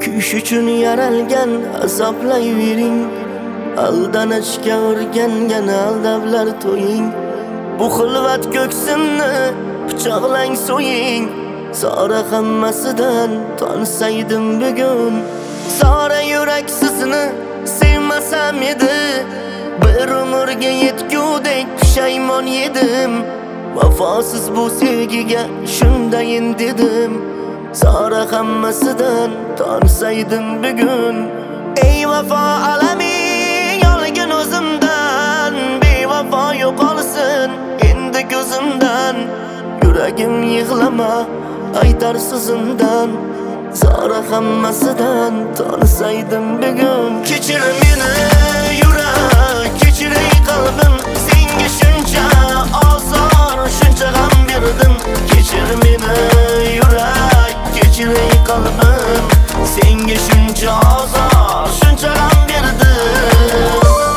Kuyish uchun yaralgan azoblayvering. Aldanishga o'rgangan aldablar to'ying. Bu xilvat ko'ksimni pichoqlang so'ying. Sora hammasidan tonsaydim bugun. Sora yurak sizni sevmasam edi. Bir umrga yetgudek pushaymon yedim. Vafosiz bu sevgiga shundayin dedim. Sora hammasidan tonsaydim bugun. Ey vafo alamin yolgin o'zimdan. Bevafo yo'qolsin endi ko'zimdan. Yuragim yig'lama aytar so'zimdan. Sora hammasidan tonsaydim bugun. Kechir meni yurak, kechir ey qalbim. Senga shuncha ozor, shuncha g'am berdim. Kechir meni yurak, kechir ey qalbim. Senga shuncha ozor, shuncha g'am berdim.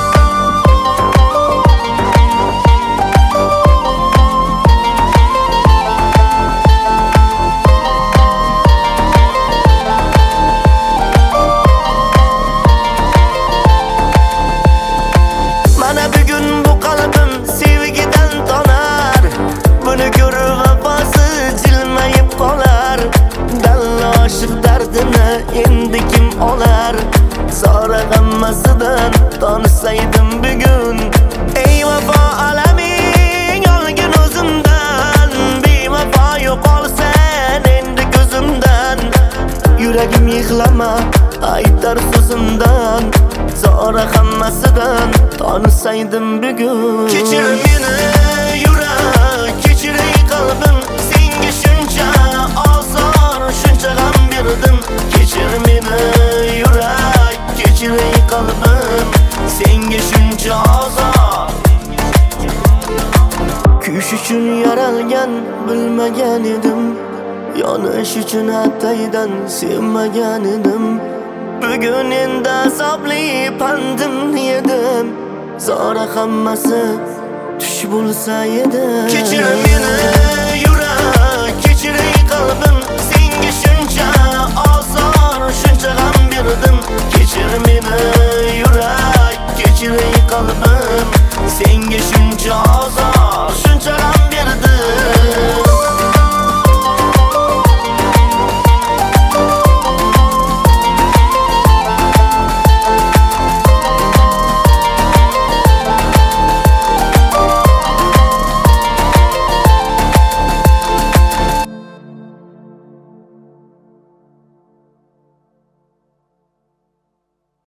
Mana bugun bu qalbim sevgidan tonar. Buni ko'rib vafosiz jilmayib qolar. Dalla oshiq dardini endi kim olar? Sora hammasidan tonsaydim bugun. Ey vafo alamin yolgin o'zimdan. Bevafo yo'qolsan endi ko'zimdan. Yuragim yig'lama aytar so'zimdan. Sora hammasidan tonsaydim bugun. Kechir meni yurak, kechir ey qalbim. Senga shuncha ozor, shuncha g'am berdim. Kechir meni yurak, kechir ey qalbim. Senga shuncha ozor. Kuyish uchun yaralgan bilmagan edim. Yonish uchun ataydan sevmagan edim. Bugun endi azobli pandim yedim. Sora hammasi tush bo'lsa edi. Kechir meni yurak, kechir ey qalbim.